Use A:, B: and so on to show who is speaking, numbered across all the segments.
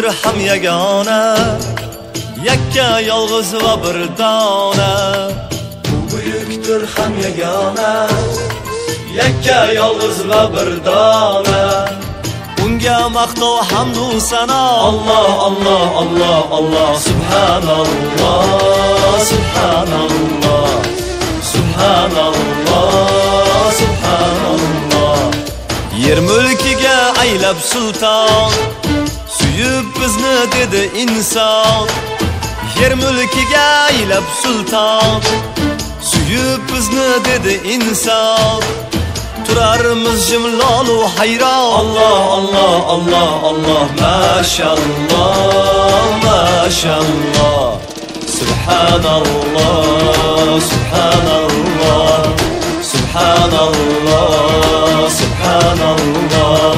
A: buyukdir ham yagona, yakka yolg'iz va bir dona. U buyukdir ham yagona, yakka yolg'iz va bir dona. Unga maqtov hamdu sano. Alloh Alloh Alloh Alloh subhanalloh subhanalloh subhanalloh subhanalloh. Yer mulkiga aylab sulton, suyib bizni dedi inson. Yer mulkiga aylab sulton, suyib bizni dedi inson. Turarmiz jimlolu hayron. Alloh Alloh Alloh Alloh mashallah mashallah subhanalloh subhanalloh subhanalloh subhanallah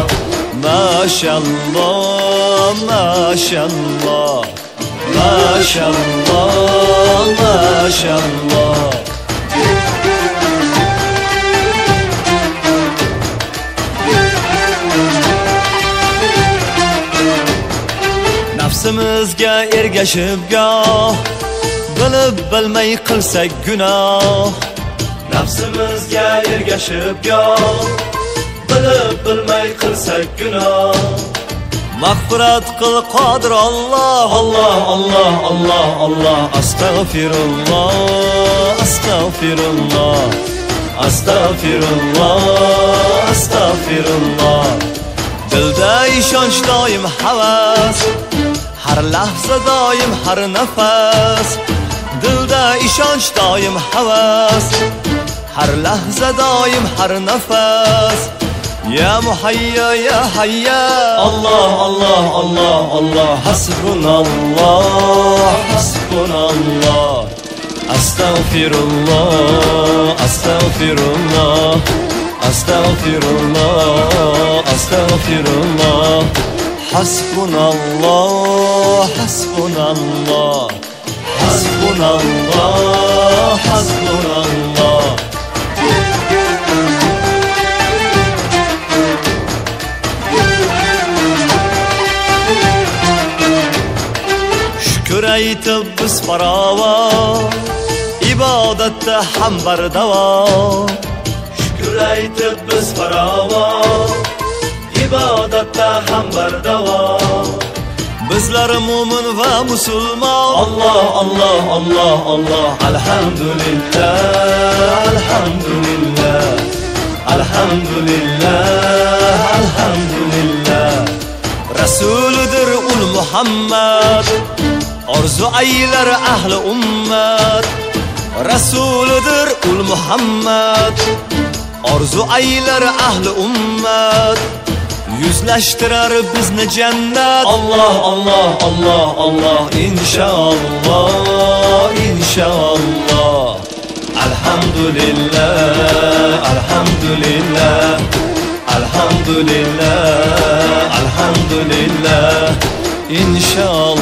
A: mashallah mashallah mashallah mashallah. Nafsimizga ergashib goh, bilib bilmay qilsak gunoh. Nafsimizga ergashib goh, bilib bilmay qilsak gunoh. Mag'firat qil qodir Alloh. Alloh Alloh Alloh Alloh astagfirulloh astagfirulloh astagfirulloh astagfirulloh. Dilda ishonch doim havas, har lahza doim har nafas. Dilda ishonch doim havas, har lahza doim har nafas. Ya muhayya ya hayya. Alloh Alloh Alloh Alloh hasbunalloh hasbunallah astagfirullah astagfirullah astagfirullah astagfirullah hasbunallah hasbunallah hasbunallah hasbunallah. Shukr aytib biz farovon, ibodatda ham bardavo. Shukr aytib biz farovon, ibodatda ham bardavo. Bizlar mu'min va musulmon. Alloh Alloh Alloh Alloh alhamdulillah alhamdulillah alhamdulillah alhamdulillah. Rasulidir ul Muhammad, orzu aylar ahli ummat. Rasulidir ul Muhammad, orzu aylar ahli ummat. Yuzlashtirar bizni jannat. Alloh Alloh Alloh Alloh inshaalloh inshaalloh. Alhamdulillah alhamdulillah alhamdulillah alhamdulillah inshaalloh.